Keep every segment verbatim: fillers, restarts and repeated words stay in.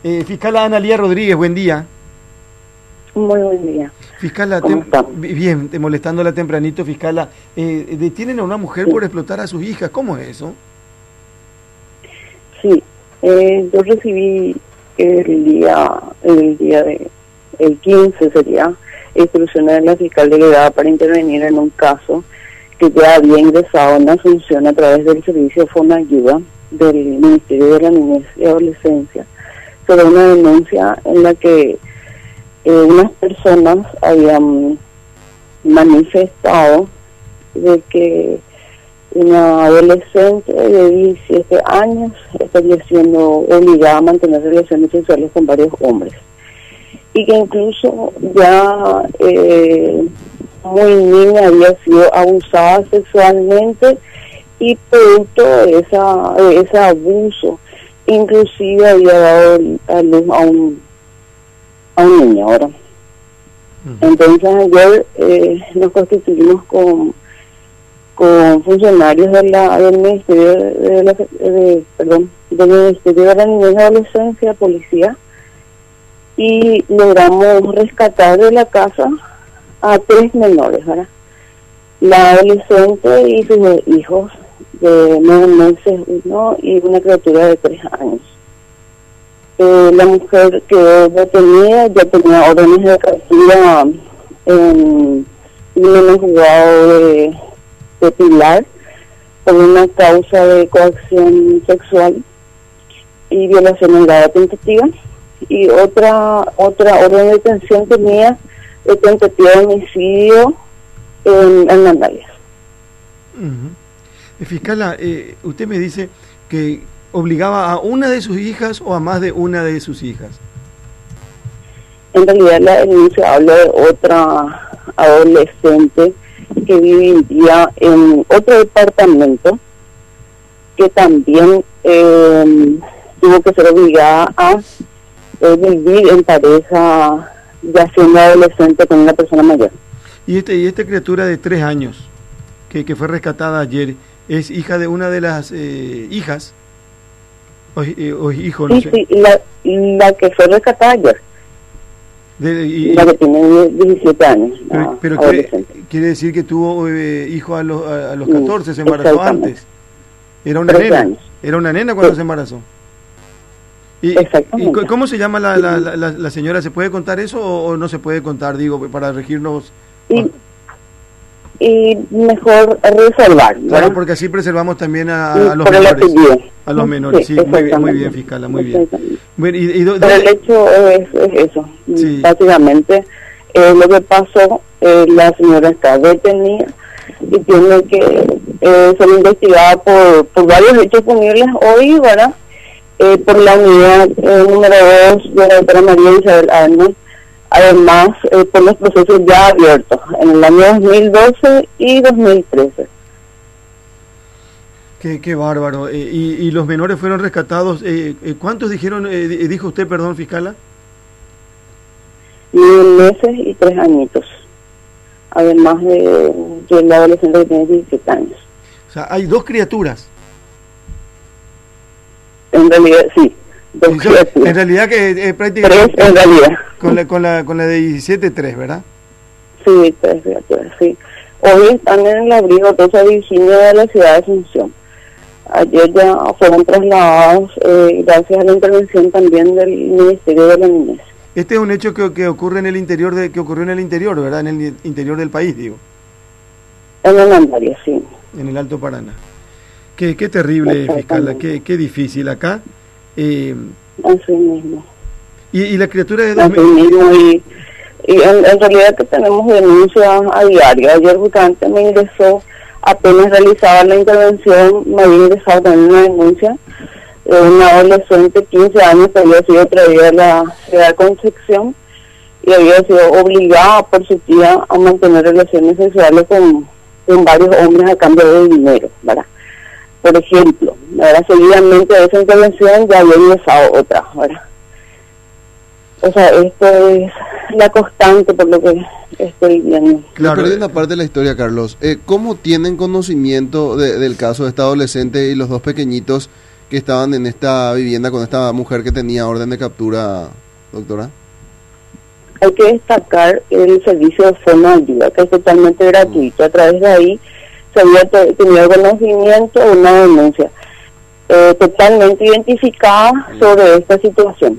Eh, fiscal Analía Rodríguez, buen día. Muy buen día. Fiscala, ¿Cómo te, está? bien, te molestándola tempranito, fiscala. Eh, detienen a una mujer Sí. por explotar a sus hijas. ¿Cómo es eso? Sí, eh, yo recibí el día, el día de, el quince sería, instrucciones de la fiscal delegada para intervenir en un caso que ya había ingresado una asunción a través del servicio Fonayuda del Ministerio de la Niñez y Adolescencia sobre una denuncia en la que eh, unas personas habían manifestado de que una adolescente de diecisiete años estaría siendo obligada a mantener relaciones sexuales con varios hombres y que incluso ya eh, muy niña había sido abusada sexualmente y producto de, esa, de ese abuso inclusive había dado a luz a un, a un niño ahora. Uh-huh. Entonces ayer eh, nos constituimos con con funcionarios de la, del Ministerio de, de la, de, perdón, del Ministerio de la Niñez y Adolescencia, policía, y logramos rescatar de la casa a tres menores, ¿verdad? La adolescente y sus hijos de nueve meses, uno y una criatura de tres años. Eh, la mujer quedó detenida, ya tenía órdenes de captura en un juzgado de de Pilar por una causa de coacción sexual y violación en grado tentativa, y otra otra orden de detención tenía de tentativa de homicidio en, en Andalias. Uh-huh. Fiscala, eh, usted me dice que obligaba a una de sus hijas o a más de una de sus hijas. En realidad la denuncia habla de otra adolescente que vivía en otro departamento que también eh, tuvo que ser obligada a eh, vivir en pareja ya siendo adolescente con una persona mayor. Y este y esta criatura de tres años que, que fue rescatada ayer es hija de una de las eh, hijas o, eh, o hijo, no sí, sé. Sí, la, la que fue rescatada ayer. De, y, la que tiene diecisiete años. Pero, pero quiere, quiere decir que tuvo eh, hijo a los, a, a los catorce, se embarazó antes. Era una nena. Años. Era una nena cuando sí. se embarazó. Y, Exactamente. ¿Y cómo se llama la, la, la, la señora? ¿Se puede contar eso o, o no se puede contar, digo, para regirnos? Y, y mejor reservar, ¿verdad? Claro, porque así preservamos también a, a los menores. A los menores, sí, sí muy, bien, muy bien, fiscala, muy bien. Bueno, y, y do, Pero el hecho es, es eso, sí. Básicamente eh, lo que pasó, eh, la señora está detenida y tiene que eh, ser investigada por, por varios hechos punibles hoy, ¿verdad? Eh, por la unidad eh, número dos de la doctora María Isabel Armas, además eh, por los procesos ya abiertos en el año dos mil doce y dos mil trece. Qué, qué bárbaro. Eh, y, y los menores fueron rescatados. Eh, eh, ¿Cuántos dijeron, eh, dijo usted, perdón, fiscala? Nueve meses y tres añitos. Además de, de la adolescente que tiene diecisiete años. O sea, hay dos criaturas. En realidad, sí. Dos sí criaturas. En realidad que eh, prácticamente... Tres, en realidad. Con la, con la, con la de diecisiete, tres, ¿verdad? Sí, tres criaturas, sí. Hoy están en el abrigo Rosa Virginia de la ciudad de Asunción. Ayer ya fueron trasladados eh, gracias a la intervención también del Ministerio de la Niñez. Este es un hecho que, que ocurre en el interior de que ocurrió en el interior, ¿verdad? En el interior del país, digo. En el Andaria, sí. En el Alto Paraná. Qué, qué terrible, fiscala, qué, qué difícil acá. Eh, Así mismo. Y, y la criatura de dos Así mismo, y, y en, en realidad que tenemos denuncias a diario. Ayer justamente me ingresó, apenas realizaba la intervención, me había ingresado también una denuncia de una adolescente de quince años que había sido traída a la ciudad de Concepción y había sido obligada por su tía a mantener relaciones sexuales con, con varios hombres a cambio de dinero, ¿verdad? Por ejemplo, ¿verdad? Seguidamente de esa intervención ya había ingresado otra, ¿verdad? O sea, esto es la constante por lo que estoy viendo. Claro, perdí una parte de la historia, Carlos. Eh, ¿Cómo tienen conocimiento de, del caso de esta adolescente y los dos pequeñitos que estaban en esta vivienda con esta mujer que tenía orden de captura, doctora? Hay que destacar el servicio de Fono Ayuda, que es totalmente gratuito. A través de ahí se había te, tenido conocimiento de una denuncia eh, totalmente identificada sobre esta situación.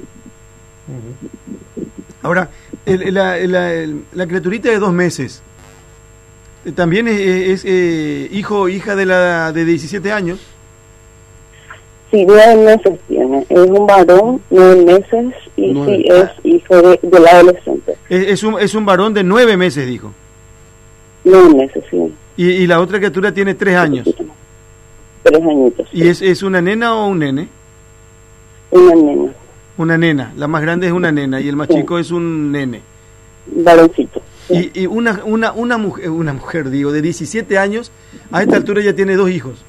Ahora, el, la, la, el, la criaturita de dos meses, ¿también es, es eh, hijo o hija de la de diecisiete años? Sí, nueve meses tiene. Es un varón, nueve meses, y nueve. Sí es hijo de, de la adolescente. Es, es, un, es un varón de nueve meses, dijo. Nueve meses, sí. Y, y la otra criatura tiene tres años. Tres añitos. ¿Y sí. es, es una nena o un nene? Una nena. Una nena. La más grande es una nena y el más sí. chico es un nene. Varoncito. Sí. Y, y una, una, una, mujer, una mujer, digo, de diecisiete años, a esta altura ya tiene dos hijos.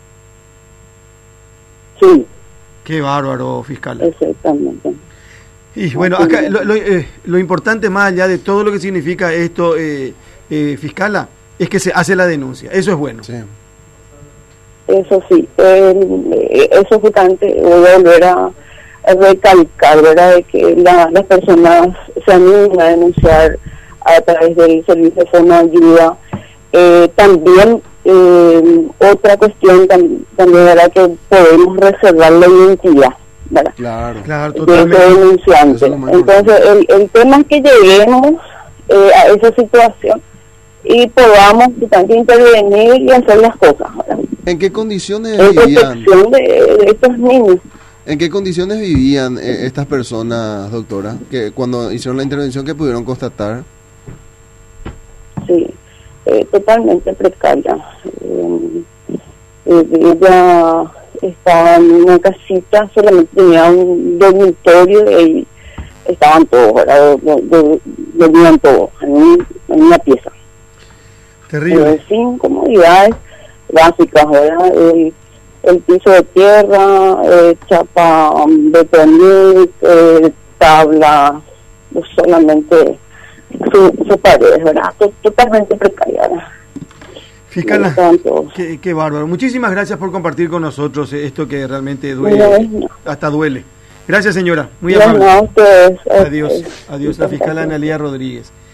Sí. Qué bárbaro, fiscal. Exactamente. Y bueno, acá lo, lo, eh, lo importante más allá de todo lo que significa esto, eh, eh, fiscala, es que se hace la denuncia. Eso es bueno. Sí. Eso sí. Eh, eso justamente voy a volver a, a recalcar, ¿verdad? De que la, las personas se animan a denunciar a través del servicio de Fono Ayuda. Eh, también eh, otra cuestión tam, también era que podemos reservar la identidad, ¿verdad? Claro, claro, totalmente. De ese denunciante. Entonces el, el tema es que lleguemos eh, a esa situación y podamos también intervenir y hacer las cosas, ¿verdad? ¿En qué condiciones en vivían? protección de, de estos niños. ¿En qué condiciones vivían eh, estas personas, doctora, que cuando hicieron la intervención que pudieron constatar? Sí. Eh, totalmente precaria. Eh, eh, ella estaba en una casita, solamente tenía un dormitorio y estaban todos, ¿verdad? Dormían todos en, un, en una pieza. Terrible. Eh, sin comodidades básicas, ¿verdad? El, el piso de tierra, eh, chapa de tonil, eh, tabla, solamente su, su pared, ¿verdad? Totalmente precaria. Fiscala, qué, qué bárbaro. Muchísimas gracias por compartir con nosotros esto que realmente duele, no, no. hasta duele. Gracias, señora. Muy amable. No, no, ustedes, adiós, adiós. La fiscala Analía Rodríguez.